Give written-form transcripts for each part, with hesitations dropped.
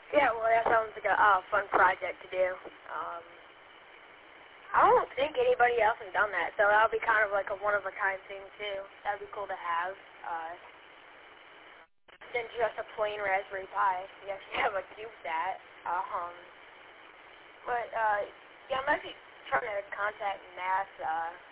Yeah, well, that sounds like a fun project to do. I don't think anybody else has done that, so that would be kind of like a one-of-a-kind thing, too. That would be cool to have. Than just a plain Raspberry Pi. You actually have a CubeSat. Yeah, I'm actually trying to contact NASA.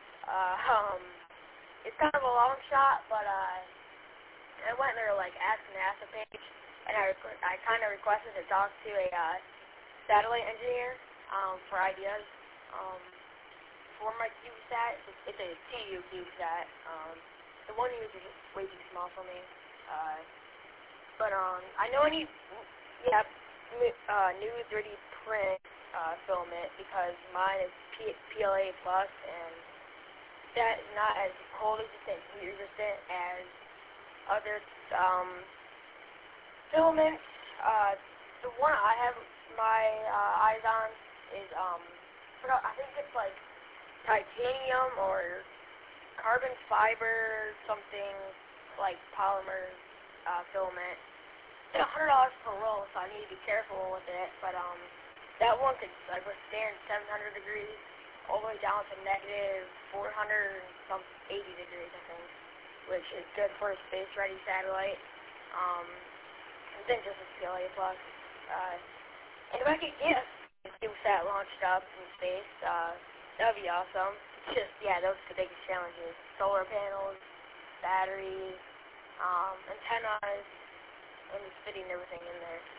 It's kind of a long shot, but I went in their Ask NASA page, and I kind of requested to talk to a satellite engineer for ideas for my CubeSat. It's a TU CubeSat. The one you use is just way too small for me. But I know I need new 3D print filament because mine is PLA plus, and that is not as cold resistant, heat resistant as other filaments. The one I have my eyes on is I think it's like titanium or carbon fiber, something like polymer filament. It's $100 per roll, so I need to be careful with it. But that one could withstand 700 degrees all the way down to negative 480 degrees, I think, which is good for a space-ready satellite. Than just a PLA plus. And if I could get a CubeSat launched up in space, that would be awesome. It's just, those are the biggest challenges. Solar panels, batteries, antennas, and just fitting everything in there.